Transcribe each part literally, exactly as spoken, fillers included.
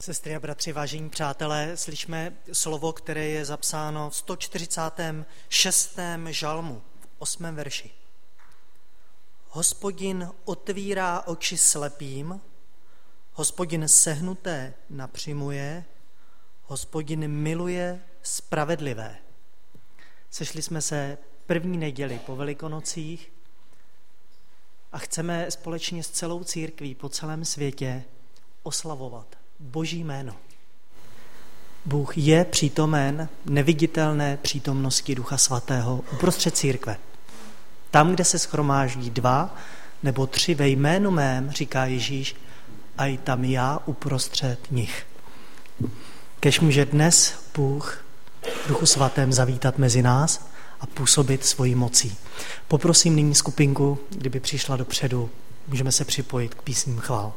Sestry a bratři, vážení přátelé, slyšme slovo, které je zapsáno v sto čtyřicátém šestém žalmu, v osmém verši. Hospodin otvírá oči slepým, Hospodin sehnuté napřimuje, Hospodin miluje spravedlivé. Sešli jsme se první neděli po Velikonocích a chceme společně s celou církví po celém světě oslavovat Boží jméno. Bůh je přítomen neviditelné přítomnosti Ducha Svatého uprostřed církve. Tam, kde se shromáždí dva nebo tři ve jménu mém, říká Ježíš, a i tam já uprostřed nich. Kéž může dnes Bůh v Duchu Svatém zavítat mezi nás a působit svojí mocí. Poprosím nyní skupinku, kdyby přišla dopředu, můžeme se připojit k písním chvál.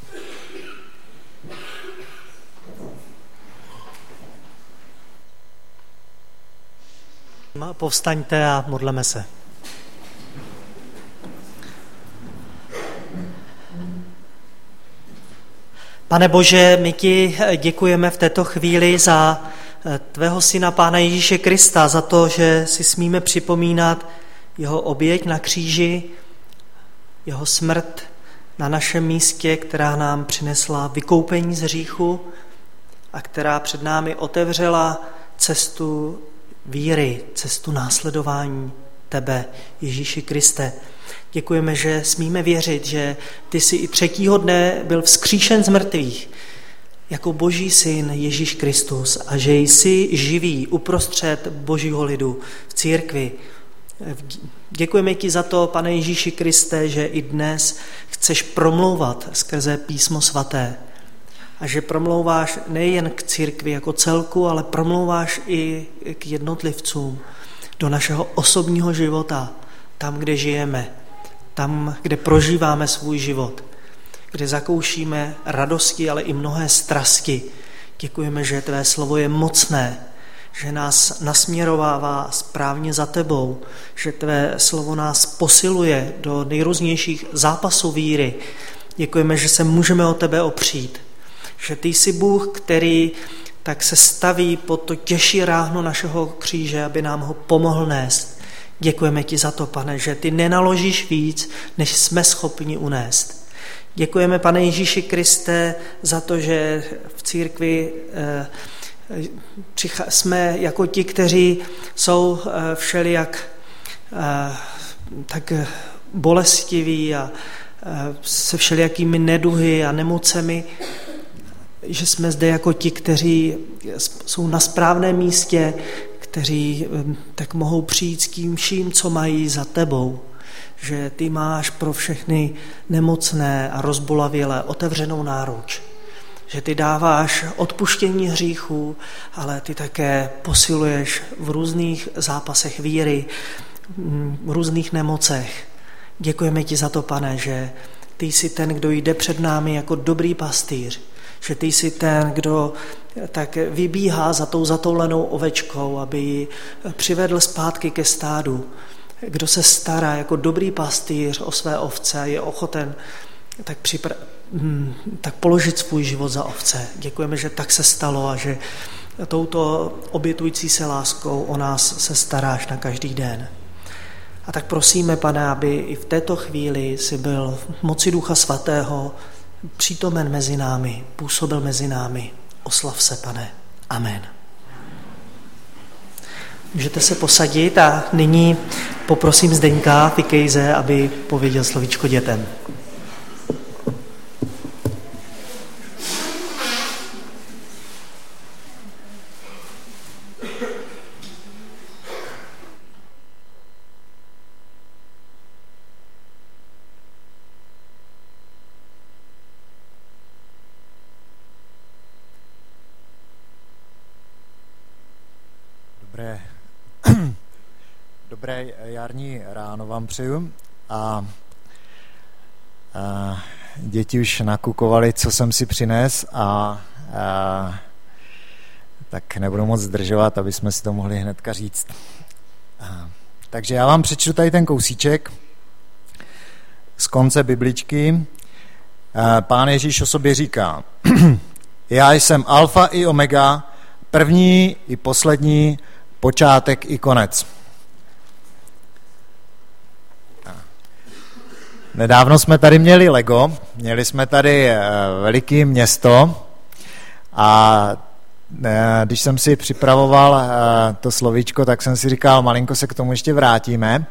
Povstaňte a modleme se. Pane Bože, my ti děkujeme v této chvíli za tvého syna Pána Ježíše Krista, za to, že si smíme připomínat jeho oběť na kříži, jeho smrt na našem místě, která nám přinesla vykoupení z hříchu a která před námi otevřela cestu víry, cestu následování tebe, Ježíši Kriste. Děkujeme, že smíme věřit, že ty jsi i třetího dne byl vzkříšen z mrtvých jako Boží syn Ježíš Kristus a že jsi živý uprostřed Božího lidu v církvi. Děkujeme ti za to, Pane Ježíši Kriste, že i dnes chceš promlouvat skrze Písmo svaté a že promlouváš nejen k církvi jako celku, ale promlouváš i k jednotlivcům do našeho osobního života, tam, kde žijeme, tam, kde prožíváme svůj život, kde zakoušíme radosti, ale i mnohé strasti. Děkujeme, že tvé slovo je mocné, že nás nasměrovává správně za tebou, že tvé slovo nás posiluje do nejrůznějších zápasů víry. Děkujeme, že se můžeme o tebe opřít, že ty jsi Bůh, který tak se staví pod to těžší ráhno našeho kříže, aby nám ho pomohl nést. Děkujeme ti za to, Pane, že ty nenaložíš víc, než jsme schopni unést. Děkujeme, Pane Ježíši Kriste, za to, že v církvi eh, jsme jako ti, kteří jsou eh, všelijak eh, tak bolestiví a eh, se všelijakými neduhy a nemocemi, že jsme zde jako ti, kteří jsou na správném místě, kteří tak mohou přijít s tím vším, co mají za tebou. Že ty máš pro všechny nemocné a rozbolavělé otevřenou náruč. Že ty dáváš odpuštění hříchů, ale ty také posiluješ v různých zápasech víry, v různých nemocech. Děkujeme ti za to, Pane, že ty jsi ten, kdo jde před námi jako dobrý pastýř, že ty jsi ten, kdo tak vybíhá za tou zatoulenou ovečkou, aby ji přivedl zpátky ke stádu, kdo se stará jako dobrý pastýř o své ovce a je ochoten tak, připra- tak položit svůj život za ovce. Děkujeme, že tak se stalo a že touto obětující se láskou o nás se staráš na každý den. A tak prosíme, Pane, aby i v této chvíli jsi byl v moci Ducha Svatého přítomen mezi námi, působil mezi námi. Oslav se, Pane. Amen. Můžete se posadit a nyní poprosím Zdeňka Fikejze, aby pověděl slovíčko dětem. Dobré, dobré jarní ráno vám přeju a, a děti už nakukovali, co jsem si přines a, a tak nebudu moc zdržovat, aby jsme si to mohli hnedka říct. A, takže já vám přečtu tady ten kousíček z konce Bibličky. Pán Ježíš o sobě říká: Já jsem alfa i omega, první i poslední, počátek i konec. Nedávno jsme tady měli Lego, měli jsme tady veliké město a když jsem si připravoval to slovíčko, tak jsem si říkal, malinko se k tomu ještě vrátíme.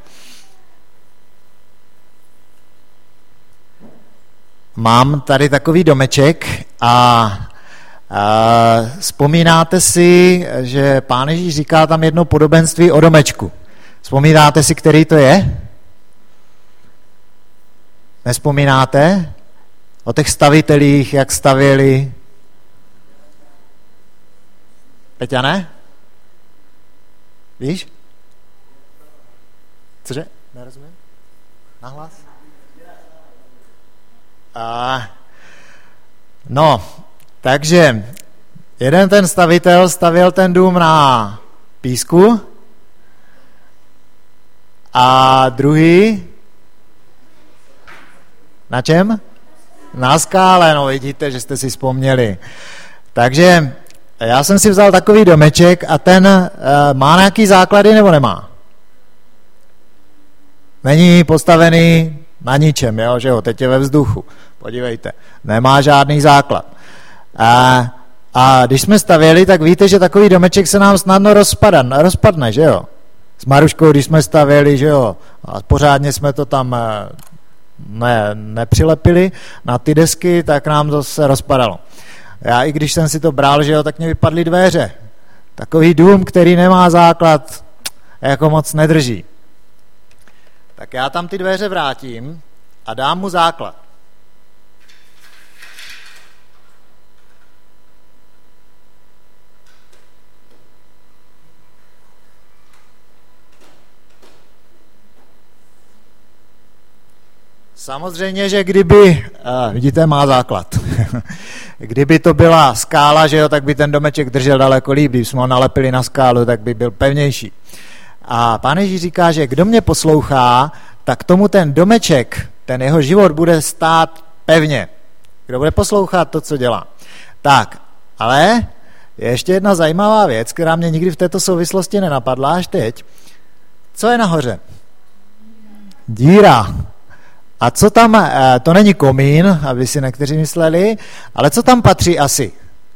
Mám tady takový domeček a, a vzpomínáte si, že Pán Ježíš říká tam jedno podobenství o domečku. Vzpomínáte si, který to je? Nevzpomínáte? O těch stavitelích, jak stavěli? Peťa, ne? Víš? Cože? Nerozumím? Nahlas? A, no, takže jeden ten stavitel stavěl ten dům na písku a druhý na čem? Na skále, no vidíte, že jste si vzpomněli. Takže já jsem si vzal takový domeček a ten e, má nějaký základy nebo nemá? Není postavený na ničem, jo, že jo, teď je ve vzduchu. Podívejte, nemá žádný základ. A, a když jsme stavěli, tak víte, že takový domeček se nám snadno rozpadne, rozpadne, že jo. S Maruškou, když jsme stavěli, že jo, a pořádně jsme to tam ne, nepřilepili na ty desky, tak nám to se rozpadalo. Já i když jsem si to bral, že jo, tak mě vypadly dveře. Takový dům, který nemá základ, jako moc nedrží. Tak já tam ty dveře vrátím a dám mu základ. Samozřejmě, že kdyby, uh, vidíte, má základ. Kdyby to byla skála, že jo, tak by ten domeček držel daleko líp. Když jsme ho nalepili na skálu, tak by byl pevnější. A Pán Ježíš říká, že kdo mě poslouchá, tak tomu ten domeček, ten jeho život bude stát pevně. Kdo bude poslouchat to, co dělá. Tak, ale je ještě jedna zajímavá věc, která mě nikdy v této souvislosti nenapadla až teď. Co je nahoře? Díra. A co tam, to není komín, aby si někteří mysleli, ale co tam patří asi?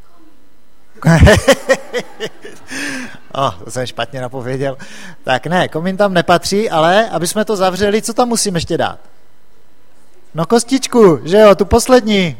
Oh, to jsem špatně napověděl. Tak ne, komín tam nepatří, ale aby jsme to zavřeli, co tam musím ještě dát? No kostičku, že jo, tu poslední.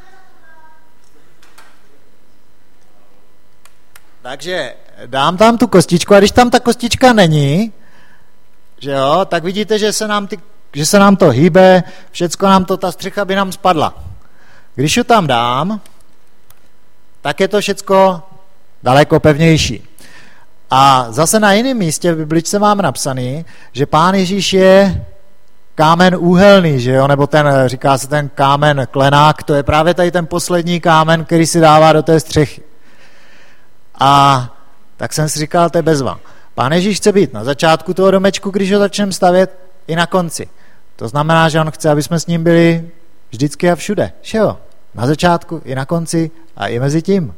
Takže dám tam tu kostičku a když tam ta kostička není, že jo, tak vidíte, že se nám, ty, že se nám to hýbe, všecko nám to, ta střecha by nám spadla. Když ji tam dám, tak je to všecko daleko pevnější. A zase na jiném místě v Bibličce mám napsaný, že Pán Ježíš je kámen úhelný, že jo, nebo ten, říká se ten kámen klenák, to je právě tady ten poslední kámen, který si dává do té střechy. A tak jsem si říkal, to je bezva. Pán Ježíš chce být na začátku toho domečku, když ho začneme stavět, i na konci. To znamená, že on chce, aby jsme s ním byli vždycky a všude. Že jo? Na začátku, i na konci a i mezi tím.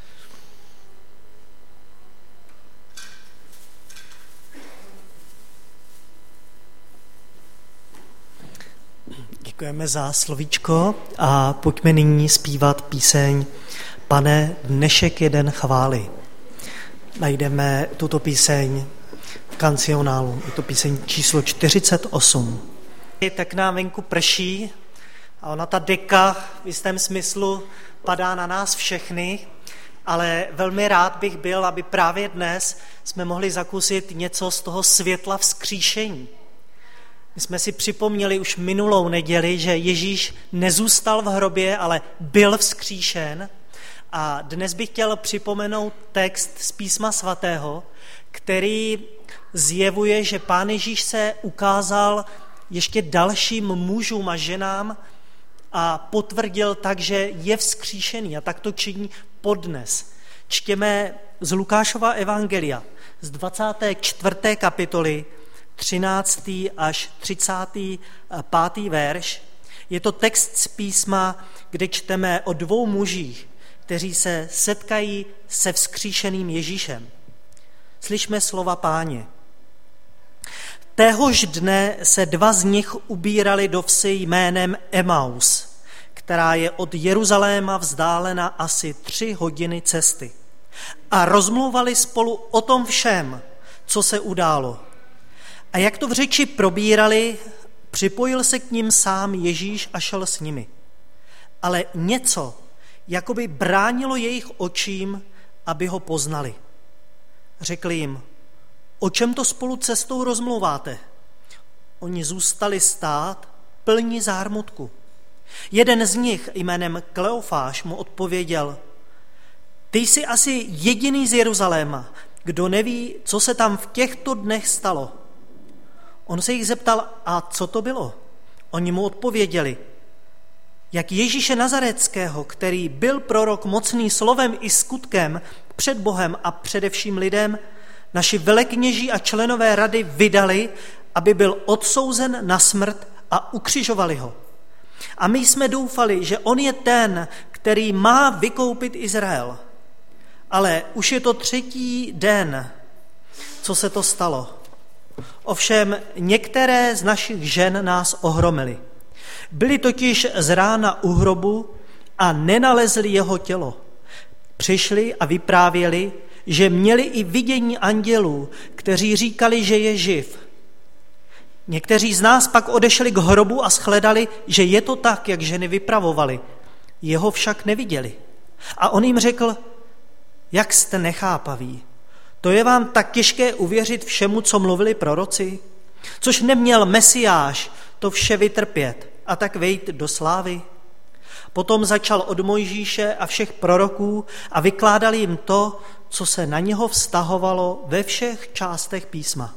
Děkujeme za slovíčko a pojďme nyní zpívat píseň Pane, dnešek je den chvály. Najdeme tuto píseň v kancionálu, je to píseň číslo čtyřicet osm. Tak nám venku prší a ona ta deka v jistém smyslu padá na nás všechny, ale velmi rád bych byl, aby právě dnes jsme mohli zakusit něco z toho světla vzkříšení. My jsme si připomněli už minulou neděli, že Ježíš nezůstal v hrobě, ale byl vzkříšen. A dnes bych chtěl připomenout text z Písma svatého, který zjevuje, že Pán Ježíš se ukázal ještě dalším mužům a ženám a potvrdil tak, že je vzkříšený a tak to činí podnes. Čtěme z Lukášova evangelia z dvacáté čtvrté kapitoly třináctý až třicátý pátý verš. Je to text z písma, kde čteme o dvou mužích, kteří se setkají se vzkříšeným Ježíšem. Slyšme slova Páně. Téhož dne se dva z nich ubírali do vsi jménem Emaus, která je od Jeruzaléma vzdálena asi tři hodiny cesty. A rozmluvali spolu o tom všem, co se událo. A jak to v řeči probírali, připojil se k nim sám Ježíš a šel s nimi. Ale něco jakoby bránilo jejich očím, aby ho poznali. Řekli jim, o čem to spolu cestou rozmlouváte? Oni zůstali stát, plní zármutku. Jeden z nich jménem Kleofáš mu odpověděl, ty jsi asi jediný z Jeruzaléma, kdo neví, co se tam v těchto dnech stalo. On se jich zeptal, a co to bylo? Oni mu odpověděli, jak Ježíše Nazareckého, který byl prorok mocný slovem i skutkem před Bohem a především lidem, naši velekněží a členové rady vydali, aby byl odsouzen na smrt a ukřižovali ho. A my jsme doufali, že on je ten, který má vykoupit Izrael. Ale už je to třetí den, co se to stalo. Ovšem některé z našich žen nás ohromily. Byli totiž z rána u hrobu a nenalezli jeho tělo. Přišli a vyprávěli, že měli i vidění andělů, kteří říkali, že je živ. Někteří z nás pak odešli k hrobu a shledali, že je to tak, jak ženy vypravovali. Jeho však neviděli. A on jim řekl, jak jste nechápaví. To je vám tak těžké uvěřit všemu, co mluvili proroci? Což neměl Mesiáš to vše vytrpět a tak vejít do slávy? Potom začal od Mojžíše a všech proroků a vykládal jim to, co se na něho vztahovalo ve všech částech písma.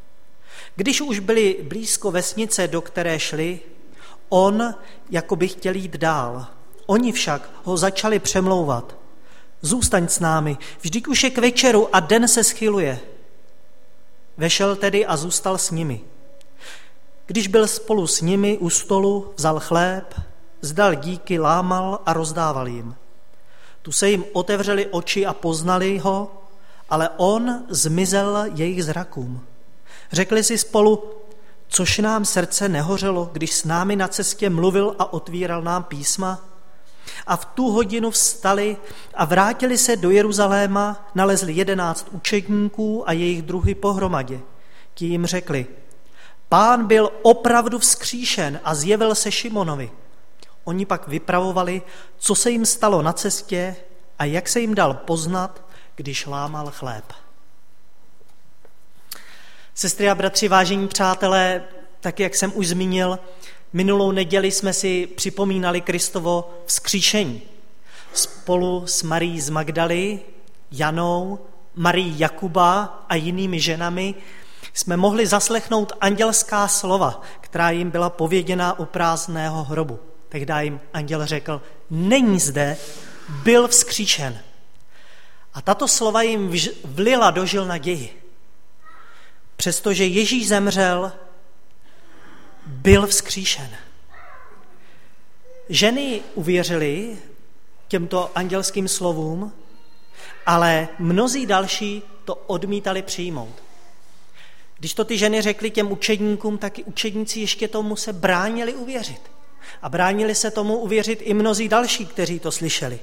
Když už byli blízko vesnice, do které šli, on jako by chtěl jít dál. Oni však ho začali přemlouvat. Zůstaň s námi, vždyť už je k večeru a den se schyluje. Vešel tedy a zůstal s nimi. Když byl spolu s nimi u stolu, vzal chléb, vzdal díky, lámal a rozdával jim. Tu se jim otevřely oči a poznali ho, ale on zmizel jejich zrakům. Řekli si spolu, což nám srdce nehořelo, když s námi na cestě mluvil a otvíral nám písma? A v tu hodinu vstali a vrátili se do Jeruzaléma, nalezli jedenáct učedníků a jejich druhy pohromadě. Ti jim řekli, Pán byl opravdu vzkříšen a zjevil se Šimonovi. Oni pak vypravovali, co se jim stalo na cestě a jak se jim dal poznat, když lámal chléb. Sestry a bratři, vážení přátelé, tak jak jsem už zmínil, minulou neděli jsme si připomínali Kristovo vzkříšení. Spolu s Marií z Magdaly, Janou, Marií Jakuba a jinými ženami jsme mohli zaslechnout andělská slova, která jim byla pověděná u prázdného hrobu. Tehdy jim anděl řekl, není zde, byl vzkříšen. A tato slova jim vlila do žil naději. Přestože Ježíš zemřel, byl vzkříšen. Ženy uvěřily těmto andělským slovům, ale mnozí další to odmítali přijmout. Když to ty ženy řekly těm učedníkům, tak i učedníci ještě tomu se bránili uvěřit. A bránili se tomu uvěřit i mnozí další, kteří to slyšeli.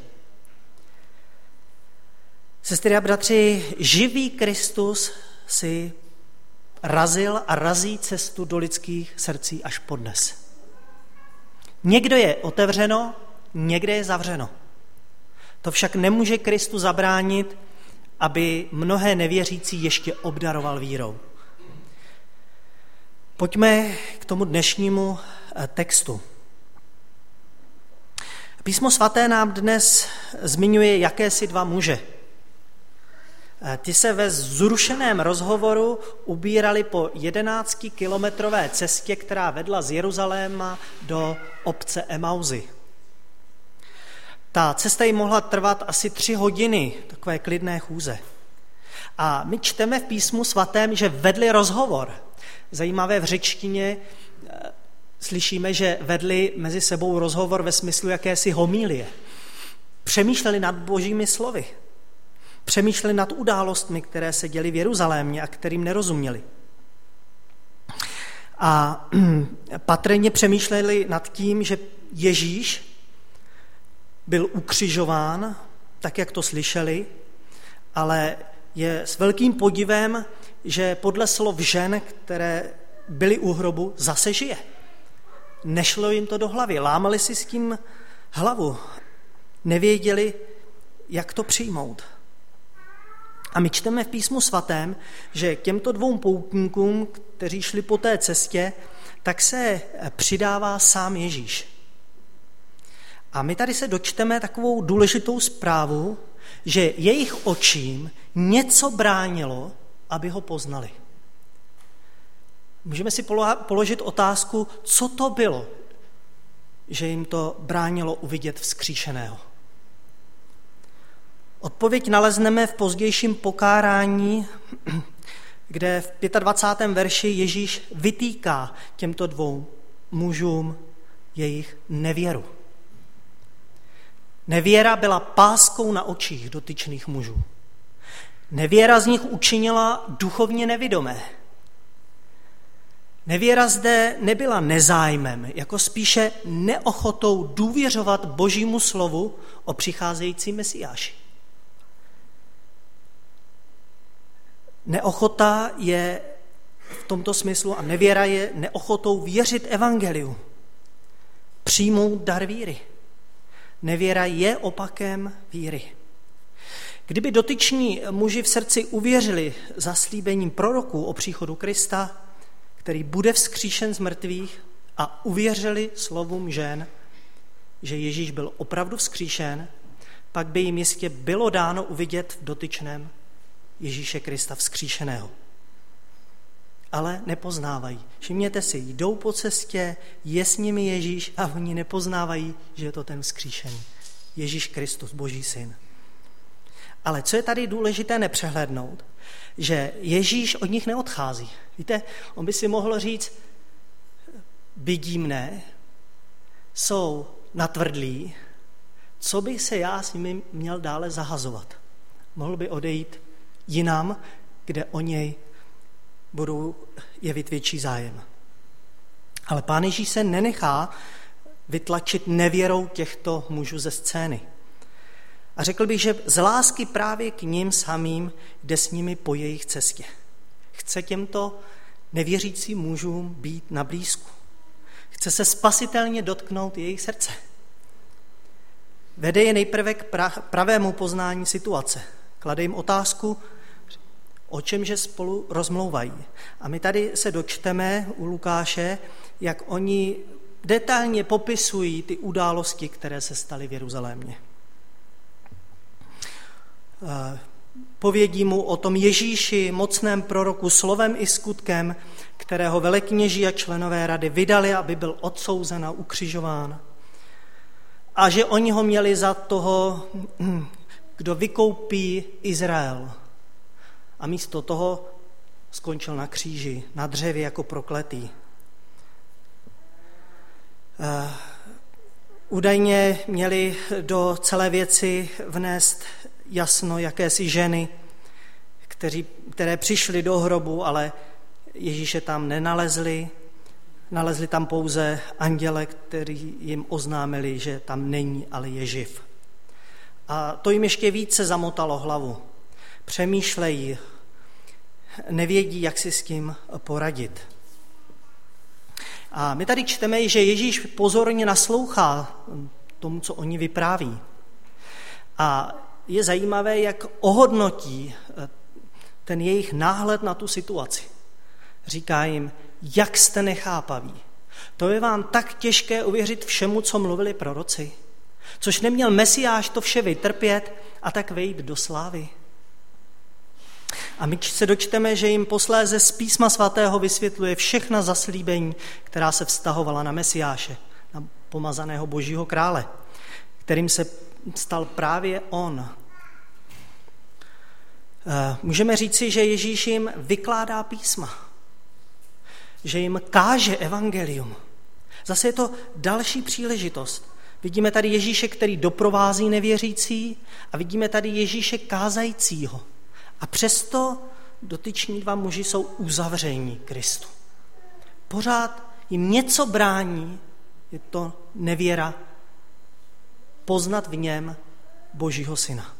Sestry a bratři, živý Kristus si razil a razí cestu do lidských srdcí až podnes. Někdo je otevřeno, někde je zavřeno. To však nemůže Kristu zabránit, aby mnohé nevěřící ještě obdaroval vírou. Pojďme k tomu dnešnímu textu. Písmo svaté nám dnes zmiňuje jakési dva muže. Ty se ve zrušeném rozhovoru ubírali po jedenáctikilometrové cestě, která vedla z Jeruzaléma do obce Emauzy. Ta cesta jim mohla trvat asi tři hodiny, takové klidné chůze. A my čteme v písmu svatém, že vedli rozhovor. Zajímavé, v řečtině slyšíme, že vedli mezi sebou rozhovor ve smyslu jakési homilie. přemýšleli nad božími slovy. Přemýšleli nad událostmi, které se děly v Jeruzalémě a kterým nerozuměli. A patrně přemýšleli nad tím, že Ježíš byl ukřižován, tak jak to slyšeli, ale je s velkým podivem, že podle slov žen, které byly u hrobu, zase žije. Nešlo jim to do hlavy, lámali si s tím hlavu, nevěděli, jak to přijmout. A my čteme v Písmu svatém, že k těmto dvou poutníkům, kteří šli po té cestě, tak se přidává sám Ježíš. A my tady se dočteme takovou důležitou zprávu, že jejich očím něco bránilo, aby ho poznali. Můžeme si položit otázku, co to bylo, že jim to bránilo uvidět vzkříšeného. Odpověď nalezneme v pozdějším pokárání, kde v dvacátém pátém verši Ježíš vytýká těmto dvou mužům jejich nevěru. Nevěra byla páskou na očích dotyčných mužů. Nevěra z nich učinila duchovně nevidomé. Nevěra zde nebyla nezájmem, jako spíše neochotou důvěřovat Božímu slovu o přicházejícím Mesiáši. Neochota je v tomto smyslu a nevěra je neochotou věřit evangeliu, přijmout dar víry. Nevěra je opakem víry. Kdyby dotyční muži v srdci uvěřili zaslíbením proroků o příchodu Krista, který bude vzkříšen z mrtvých, a uvěřili slovům žen, že Ježíš byl opravdu vzkříšen, pak by jim jistě bylo dáno uvidět v dotyčném Ježíše Krista vzkříšeného. Ale nepoznávají. Všimněte si, jdou po cestě, je s nimi Ježíš a oni nepoznávají, že je to ten vzkříšený. Ježíš Kristus, Boží syn. Ale co je tady důležité nepřehlednout, že Ježíš od nich neodchází. Víte, on by si mohl říct, bydí mne, jsou natvrdlí, co bych se já s nimi měl dále zahazovat. Mohl by odejít jinam, kde o něj budou jevit větší zájem. Ale Pán Ježíš se nenechá vytlačit nevěrou těchto mužů ze scény. A řekl bych, že z lásky právě k nim samým jde s nimi po jejich cestě. Chce těmto nevěřícím mužům být na blízku. Chce se spasitelně dotknout jejich srdce. Vede je nejprve k pravému poznání situace. Klade jim otázku, o čemže spolu rozmlouvají. A my tady se dočteme u Lukáše, jak oni detailně popisují ty události, které se staly v Jeruzalémě. Povědí mu o tom Ježíši, mocném proroku, slovem i skutkem, kterého velekněží a členové rady vydali, aby byl odsouzen a ukřižován. A že oni ho měli za toho, kdo vykoupí Izrael. A místo toho skončil na kříži, na dřevě jako prokletý. Údajně měli do celé věci vnést jasno jakési ženy, kteří, které přišly do hrobu, ale Ježíše tam nenalezli. Nalezli tam pouze anděle, kteří jim oznámili, že tam není, ale je živ. A to jim ještě více zamotalo hlavu. Přemýšlejí, nevědí, jak si s tím poradit. A my tady čteme, že Ježíš pozorně naslouchá tomu, co oni vypráví. A je zajímavé, jak ohodnotí ten jejich náhled na tu situaci. Říká jim, jak jste nechápaví. To je vám tak těžké uvěřit všemu, co mluvili proroci. Což neměl Mesiáš to vše vytrpět a tak vejít do slávy. A my se dočteme, že jim posléze z Písma svatého vysvětluje všechna zaslíbení, která se vztahovala na Mesiáše, na pomazaného Božího krále, kterým se stal právě on. Můžeme říci, že Ježíš jim vykládá písma, že jim káže evangelium. Zase je to další příležitost. Vidíme tady Ježíše, který doprovází nevěřící a vidíme tady Ježíše kázajícího. A přesto dotyční dva muži jsou uzavření Kristu. Pořád jim něco brání, je to nevěra, poznat v něm Božího syna.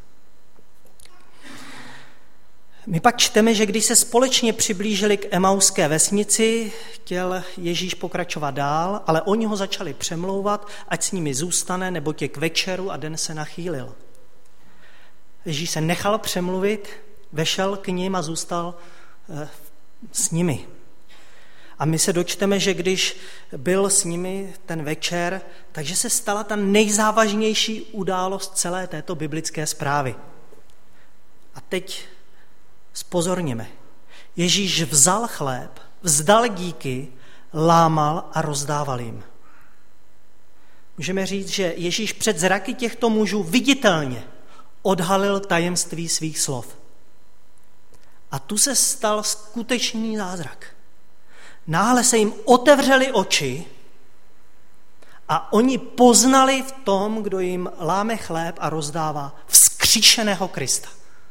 My pak čteme, že když se společně přiblížili k Emauské vesnici, chtěl Ježíš pokračovat dál, ale oni ho začali přemlouvat, ať s nimi zůstane, neboť je k večeru a den se nachýlil. Ježíš se nechal přemluvit, vešel k nim a zůstal s nimi. A my se dočteme, že když byl s nimi ten večer, takže se stala ta nejzávažnější událost celé této biblické zprávy. A teď zpozorněme. Ježíš vzal chléb, vzdal díky, lámal a rozdával jim. Můžeme říct, že Ježíš před zraky těchto mužů viditelně odhalil tajemství svých slov. A tu se stal skutečný zázrak. Náhle se jim otevřely oči a oni poznali v tom, kdo jim láme chléb a rozdává, vzkříšeného Krista.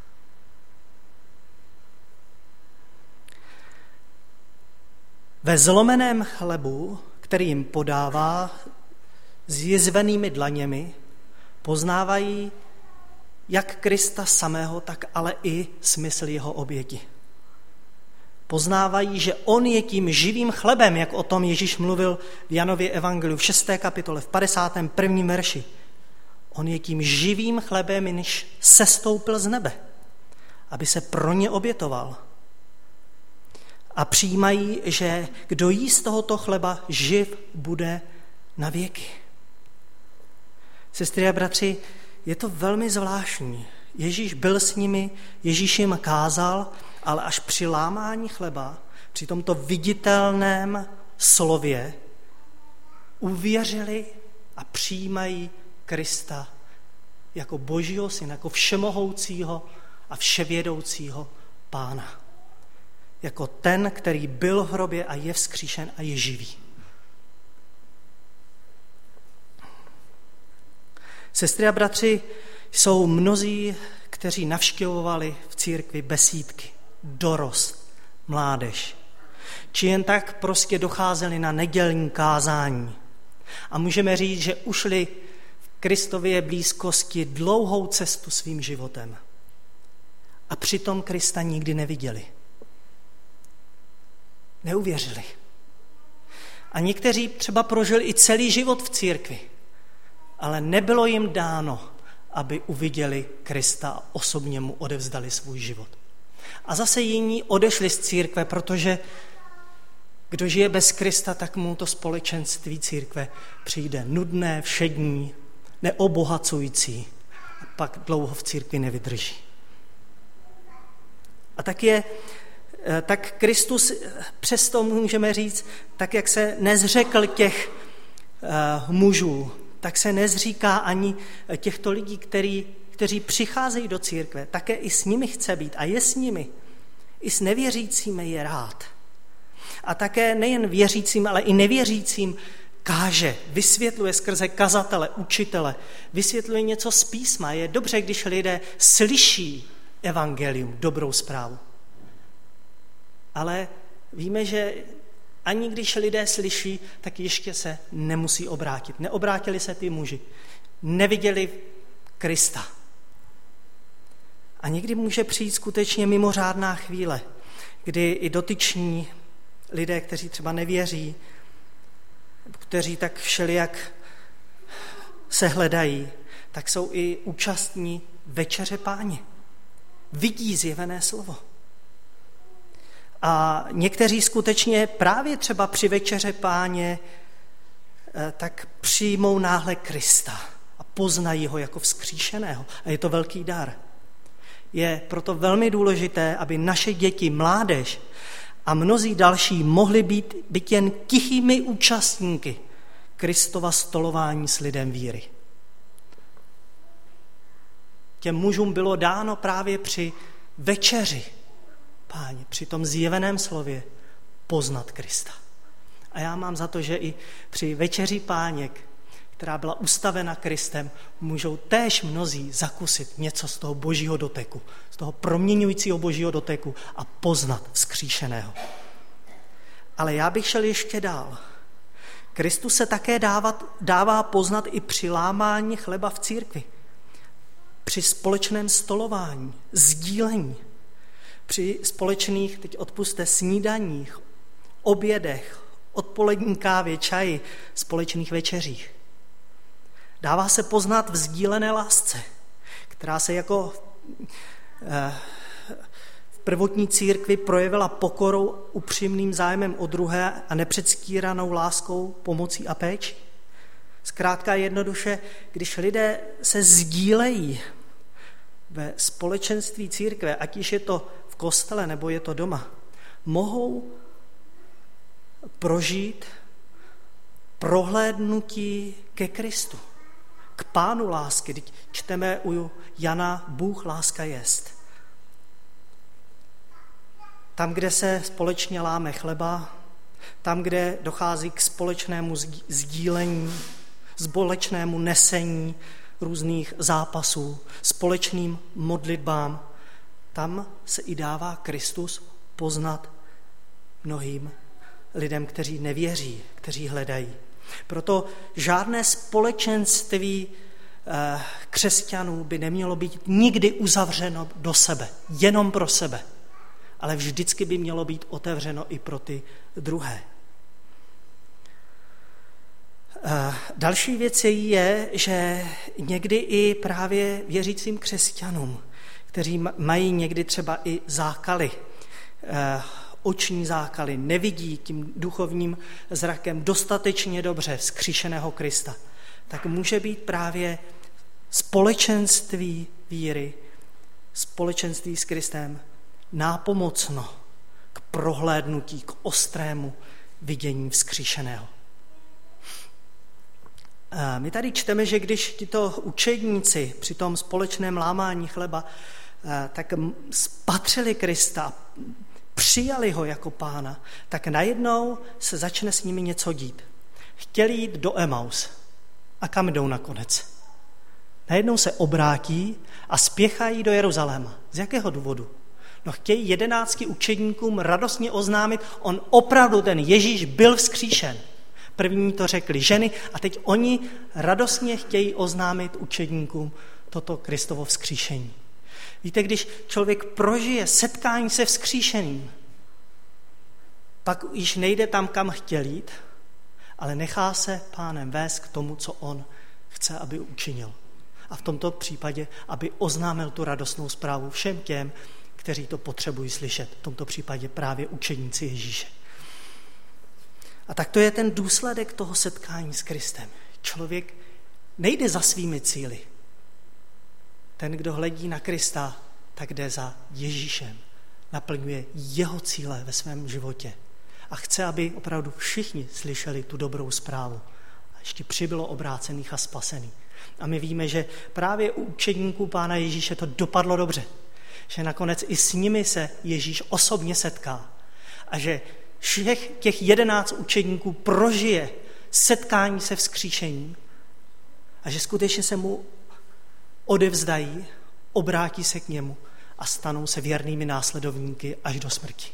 Ve zlomeném chlebu, který jim podává s jizvenými dlaněmi, poznávají jak Krista samého, tak ale i smysl jeho oběti. Poznávají, že on je tím živým chlebem, jak o tom Ježíš mluvil v Janově evangeliu v šesté kapitole, v padesátém prvním verši. On je tím živým chlebem, než sestoupil z nebe, aby se pro ně obětoval. A přijímají, že kdo jí z tohoto chleba, živ bude na věky. Sestry a bratři, je to velmi zvláštní. Ježíš byl s nimi, Ježíš jim kázal, ale až při lámání chleba, při tomto viditelném slově, uvěřili a přijímají Krista jako Božího syna, jako všemohoucího a vševědoucího Pána. Jako ten, který byl v hrobě a je vzkříšen a je živý. Sestry a bratři, jsou mnozí, kteří navštěvovali v církvi besídky, dorost, mládež, či jen tak prostě docházeli na nedělní kázání. A můžeme říct, že ušli v Kristově blízkosti dlouhou cestu svým životem. A přitom Krista nikdy neviděli. Neuvěřili. A někteří třeba prožili i celý život v církvi, ale nebylo jim dáno, aby uviděli Krista a osobně mu odevzdali svůj život. A zase jiní odešli z církve, protože kdo žije bez Krista, tak mu to společenství církve přijde nudné, všední, neobohacující a pak dlouho v církvi nevydrží. A tak je tak Kristus, přesto můžeme říct, tak jak se nezřekl těch uh, mužů, tak se nezříká ani těchto lidí, který, kteří přicházejí do církve. Také i s nimi chce být a je s nimi. I s nevěřícími je rád. A také nejen věřícím, ale i nevěřícím káže, vysvětluje skrze kazatele, učitele, vysvětluje něco z písma. Je dobře, když lidé slyší evangelium, dobrou zprávu. Ale víme, že ani když lidé slyší, tak ještě se nemusí obrátit. Neobrátili se ty muži. Neviděli Krista. A někdy může přijít skutečně mimořádná chvíle, kdy i dotyční lidé, kteří třeba nevěří, kteří tak všelijak se hledají, tak jsou i účastní večeře Páně. Vidí zjevené slovo. A někteří skutečně právě třeba při večeře Páně tak přijmou náhle Krista a poznají ho jako vzkříšeného. A je to velký dar. Je proto velmi důležité, aby naše děti, mládež a mnozí další mohli být, být jen tichými účastníky Kristova stolování s lidem víry. Těm mužům bylo dáno právě při večeři Páně, při tom zjeveném slově poznat Krista. A já mám za to, že i při večeři Páně, která byla ustavena Kristem, můžou též mnozí zakusit něco z toho božího doteku, z toho proměňujícího božího doteku a poznat vzkříšeného. Ale já bych šel ještě dál. Kristus se také dávat, dává poznat i při lámání chleba v církvi, při společném stolování, sdílení, při společných, teď odpusťte, snídaních, obědech, odpolední kávě, čaji, společných večeřích. Dává se poznat v sdílené lásce, která se jako v prvotní církvi projevila pokorou, upřímným zájmem o druhé a nepředstíranou láskou, pomocí a péči. Zkrátka jednoduše, když lidé se sdílejí ve společenství církve, ať již je to v kostele nebo je to doma, mohou prožít prohlédnutí ke Kristu, k Pánu lásky. Teď čteme u Jana, Bůh láska jest. Tam, kde se společně láme chleba, tam, kde dochází k společnému sdílení, společnému nesení různých zápasů, společným modlitbám, tam se i dává Kristus poznat mnohým lidem, kteří nevěří, kteří hledají. Proto žádné společenství křesťanů by nemělo být nikdy uzavřeno do sebe, jenom pro sebe, ale vždycky by mělo být otevřeno i pro ty druhé. Další věc je, že někdy i právě věřícím křesťanům, kteří mají někdy třeba i zákaly, oční zákaly, nevidí tím duchovním zrakem dostatečně dobře vzkříšeného Krista, tak může být právě společenství víry, společenství s Kristem nápomocno k prohlédnutí, k ostrému vidění vzkříšeného. My tady čteme, že když tito učedníci při tom společném lámání chleba tak spatřili Krista, přijali ho jako pána, tak najednou se začne s nimi něco dít. Chtěli jít do Emaus. A kam jdou nakonec? Najednou se obrátí a spěchají do Jeruzaléma. Z jakého důvodu? No chtějí jedenácti učedníkům radostně oznámit, on opravdu, ten Ježíš byl vzkříšen. První to řekli ženy a teď oni radostně chtějí oznámit učedníkům toto Kristovo vzkříšení. Víte, když člověk prožije setkání se vzkříšeným, pak již nejde tam, kam chtěl jít, ale nechá se Pánem vést k tomu, co on chce, aby učinil. A v tomto případě, aby oznámil tu radostnou zprávu všem těm, kteří to potřebují slyšet. V tomto případě právě učedníci Ježíše. A tak to je ten důsledek toho setkání s Kristem. Člověk nejde za svými cíli. Ten, kdo hledí na Krista, tak jde za Ježíšem. Naplňuje jeho cíle ve svém životě. A chce, aby opravdu všichni slyšeli tu dobrou zprávu. A ještě přibylo obrácených a spasených. A my víme, že právě u učedníků Pána Ježíše to dopadlo dobře. Že nakonec i s nimi se Ježíš osobně setká. A že všech těch jedenáct učedníků prožije setkání se vzkříšením. A že skutečně se mu odevzdají, obrátí se k němu a stanou se věrnými následovníky až do smrti.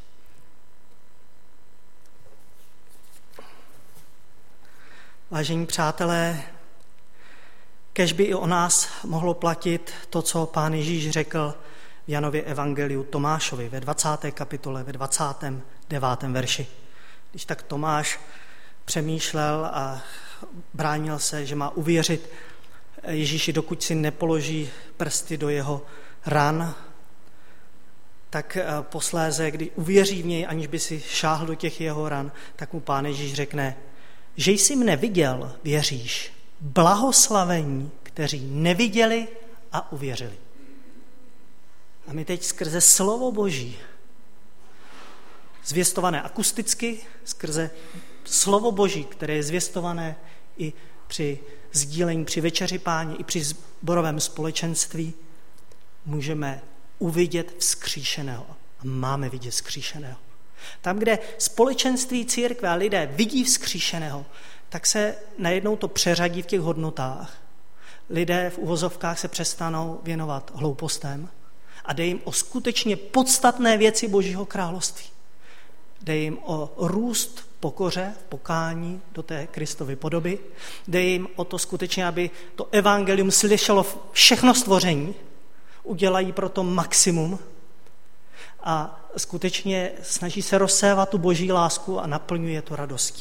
Vážení přátelé, kéž by i o nás mohlo platit to, co Pán Ježíš řekl v Janově evangeliu Tomášovi ve dvacáté kapitole, ve dvacátém devátém verši. Když tak Tomáš přemýšlel a bránil se, že má uvěřit Ježíši, dokud si nepoloží prsty do jeho ran, tak posléze, kdy uvěří v něj, aniž by si šáhl do těch jeho ran, tak mu Pán Ježíš řekne, že jsi mne viděl, věříš, blahoslavení, kteří neviděli a uvěřili. A my teď skrze slovo Boží, zvěstované akusticky, skrze slovo Boží, které je zvěstované i při sdílení, při večeři Páně, i při sborovém společenství, můžeme uvidět vzkříšeného. A máme vidět vzkříšeného. Tam, kde společenství církve a lidé vidí vzkříšeného, tak se najednou to přeřadí v těch hodnotách. Lidé v uvozovkách se přestanou věnovat hloupostem a jde jim o skutečně podstatné věci Božího království. Jde jim o růst v pokoře, v pokání do té Kristovy podoby. Jde jim o to skutečně, aby to evangelium slyšelo všechno stvoření. Udělají pro to maximum a skutečně snaží se rozsévat tu Boží lásku a naplňuje to radostí.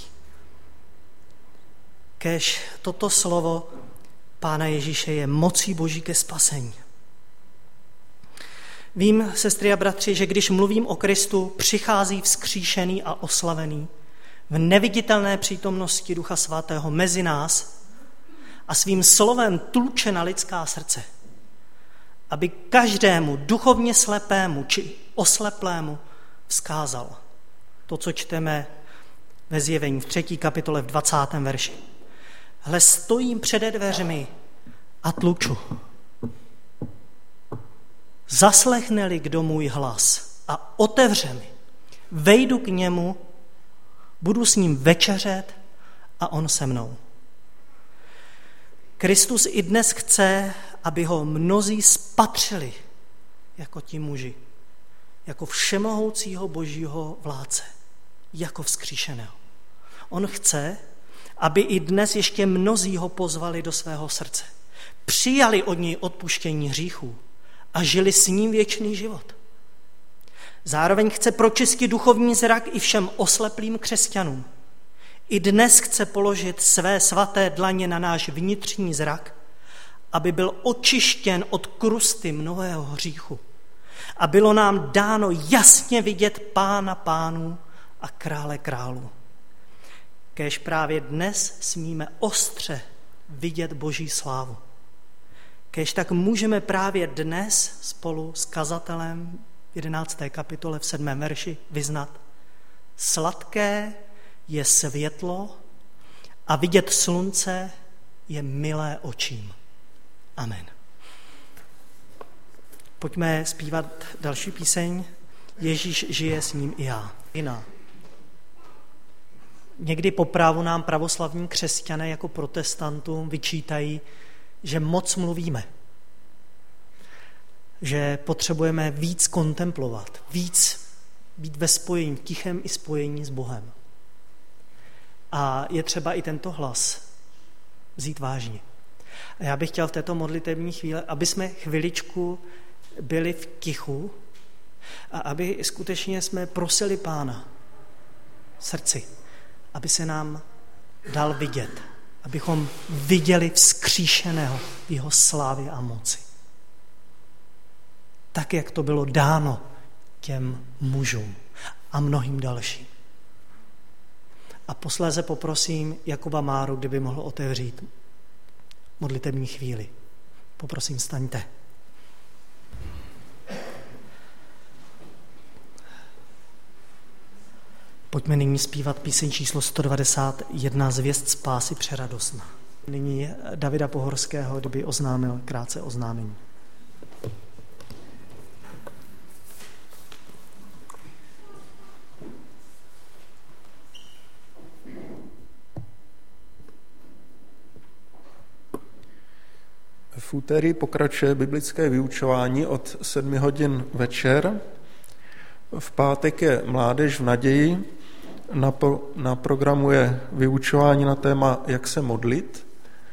Kéž toto slovo Pána Ježíše je mocí Boží ke spasení. Vím, sestry a bratři, že když mluvím o Kristu, přichází vzkříšený a oslavený v neviditelné přítomnosti Ducha Svatého mezi nás a svým slovem tluče na lidská srdce, aby každému duchovně slepému či osleplému vzkázal to, co čteme ve Zjevení v třetí kapitole v dvacátém verši. Hle, stojím přede dveřmi a tluču. Zaslechne-li kdo můj hlas a otevře mi, vejdu k němu, budu s ním večeřet a on se mnou. Kristus i dnes chce, aby ho mnozí spatřili jako ti muži, jako všemohoucího Božího vládce, jako vzkříšeného. On chce, aby i dnes ještě mnozí ho pozvali do svého srdce. Přijali od něj odpuštění hříchů a žili s ním věčný život. Zároveň chce pročistit duchovní zrak i všem osleplým křesťanům. I dnes chce položit své svaté dlaně na náš vnitřní zrak, aby byl očištěn od krusty mnohého hříchu. A bylo nám dáno jasně vidět Pána pánů a Krále králů. Kéž právě dnes smíme ostře vidět Boží slávu. Kéž tak můžeme právě dnes spolu s kazatelem v jedenácté kapitole v sedmém verši vyznat: sladké je světlo a vidět slunce je milé očím. Amen. Pojďme zpívat další píseň. Ježíš žije, s ním i já. Jiná. Někdy po právu nám pravoslavní křesťané jako protestantům vyčítají, že moc mluvíme, že potřebujeme víc kontemplovat, víc být ve spojení, tichém i spojení s Bohem. A je třeba i tento hlas vzít vážně. A já bych chtěl v této modlitební chvíli, aby jsme chviličku byli v tichu a aby skutečně jsme prosili Pána v srdci, aby se nám dal vidět, abychom viděli vzkříšeného v jeho slávě a moci. Tak, jak to bylo dáno těm mužům a mnohým dalším. A posléze poprosím Jakuba Máru, kdyby mohl otevřít modlitební chvíli. Poprosím, staňte. Pojďme nyní zpívat píseň číslo sto devadesát jedna, Zvěst spásy přeradostná. Nyní Davida Pohorského, kdyby oznámil krátce oznámení. V úterý pokračuje biblické vyučování od sedmi hodin večer. V pátek je Mládež v naději. Na, pro, na programu je vyučování na téma Jak se modlit.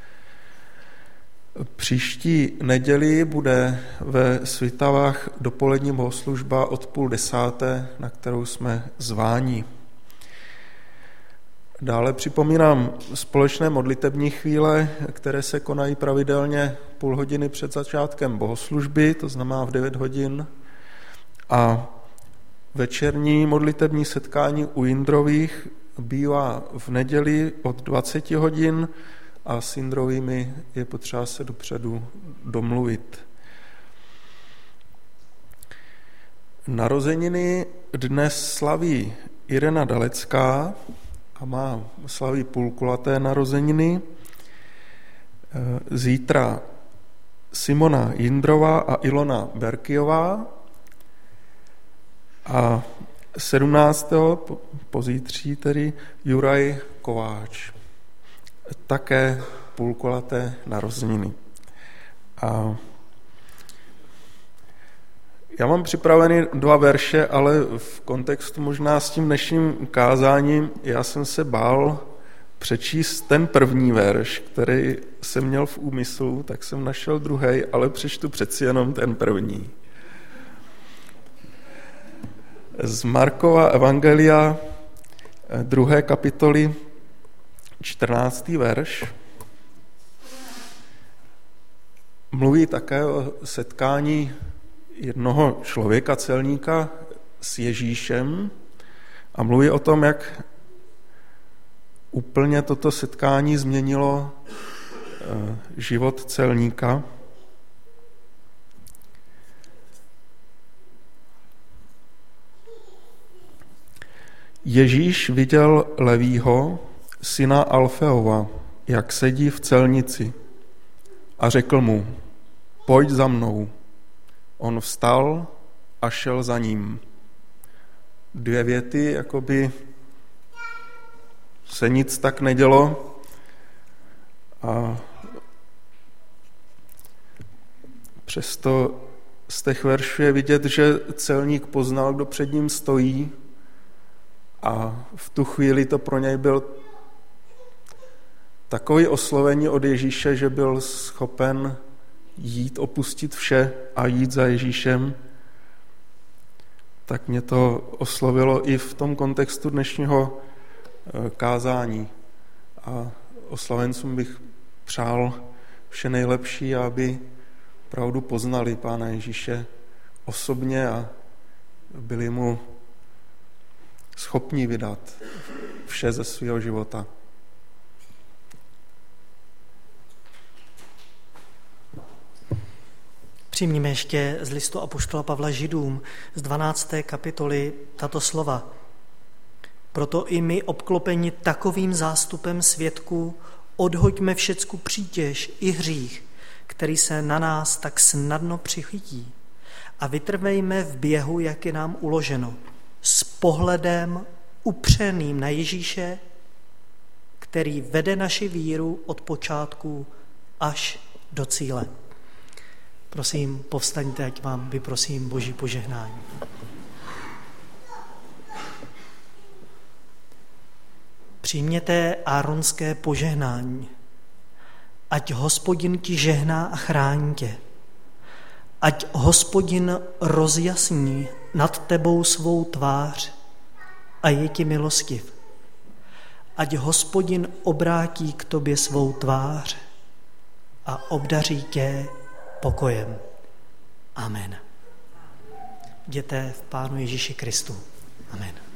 Příští neděli bude ve Svitavách dopolední bohoslužba od půl desáté, na kterou jsme zváni. Dále připomínám společné modlitební chvíle, které se konají pravidelně půl hodiny před začátkem bohoslužby, to znamená v devět hodin. A večerní modlitební setkání u Jindrových bývá v neděli od dvacet hodin a s Jindrovými je potřeba se dopředu domluvit. Narozeniny dnes slaví Irena Dalecká a má slaví půlkulaté narozeniny. Zítra Simona Jindrová a Ilona Berkiová a sedmnáctého pozítří tedy Juraj Kováč. také půlkulaté narozeniny. A já mám připraveny dva verše, ale v kontextu možná s tím dnešním kázáním já jsem se bál přečíst ten první verš, který jsem měl v úmyslu, tak jsem našel druhý, ale přečtu přeci jenom ten první. Z Markova evangelia druhé kapitoly čtrnáctý verš mluví také o setkání jednoho člověka, celníka, s Ježíšem a mluví o tom, jak úplně toto setkání změnilo život celníka. Ježíš viděl Levího, syna Alfeova, jak sedí v celnici a řekl mu, pojď za mnou. On vstal a šel za ním. Dvě věty, jakoby se nic tak nedělo a přesto z těch veršů je vidět, že celník poznal, kdo před ním stojí a v tu chvíli to pro něj byl takový oslovení od Ježíše, že byl schopen jít, opustit vše a jít za Ježíšem, tak mě to oslovilo i v tom kontextu dnešního kázání. A oslavencům bych přál vše nejlepší, aby opravdu poznali Pána Ježíše osobně a byli mu schopni vydat vše ze svého života. Přijmíme ještě z listu apoštola Pavla Židům z dvanácté kapitoly tato slova. Proto i my, obklopeni takovým zástupem svědků, odhoďme všecku přítěž i hřích, který se na nás tak snadno přichytí, a vytrvejme v běhu, jak je nám uloženo, s pohledem upřeným na Ježíše, který vede naši víru od počátku až do cíle. Prosím, povstaňte, ať vám vyprosím Boží požehnání. Přijměte áronské požehnání. Ať Hospodin ti žehná a chrání tě. Ať Hospodin rozjasní nad tebou svou tvář a je ti milostiv. Ať Hospodin obrátí k tobě svou tvář a obdaří tě pokojem. Amen. Jděte v Pánu Ježíši Kristu. Amen.